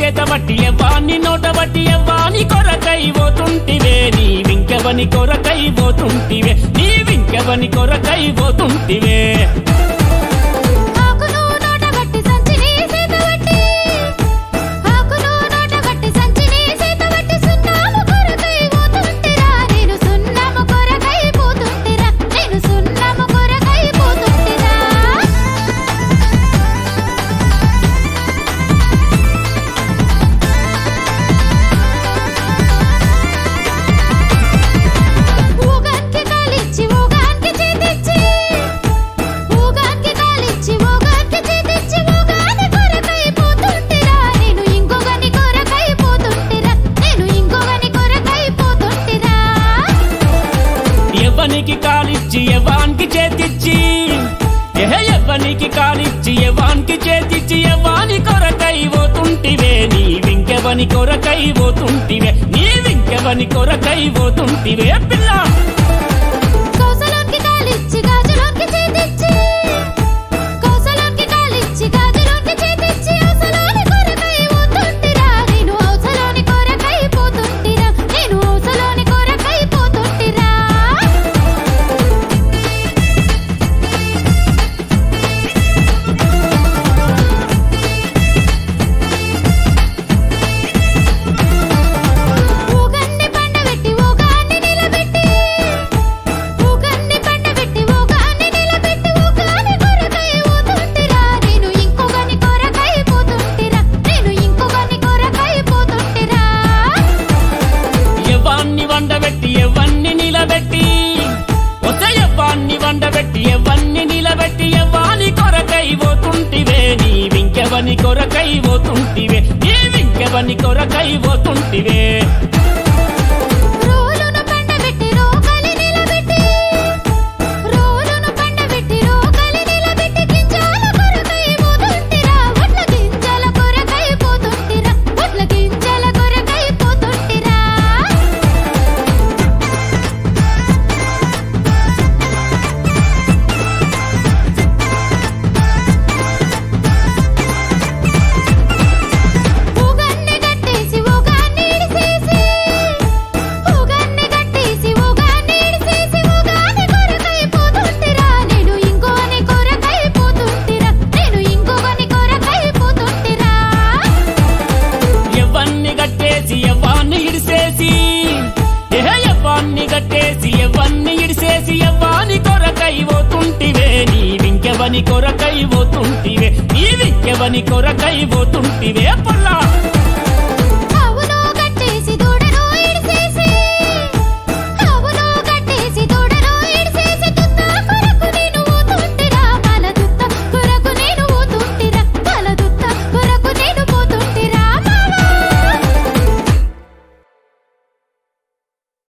చేత బట్టి ఎవ్వాన్ని నోట బట్టి ఎవ్వాని కొరకై పోతుంటివే నీవింకెవని కొరకై పోతుంటివే నీవింకెవని కొరకై పోతుంటివే ఎవ్వనికి కాలిచ్చి ఎవ్వానికి చేతిచ్చి ఎవ్వనికి కాలిచ్చి ఎవ్వానికి చేతిచ్చి ఎవ్వాని కొరకై పోతుంటివే నీవింకెవని కొరకై పోతుంటివే నీవింకెవని కొరకై పోతుంటివే పిల్ల వండబెట్టి ఎవ్వన్ని నిలబెట్టి ఎవ్వాన్ని వండబెట్టి ఎవ్వన్ని నిలబెట్టి ఎవ్వాని కొరకై పోతుంటివే నీవింకెవని కొరకై పోతుంటివే నీవింకెవని కొరకై పోతుంటివే ఎవ్వాన్ని ఇడిసేసి ఎవ్వాన్ని గట్టేసి ఎవ్వన్ని ఇడిసేసి ఎవ్వాని కొరకై పోతుంటివే నీవింకెవని కొరకై పోతుంటివే నీవింకెవని కొరకై పోతుంటివే పొల్లా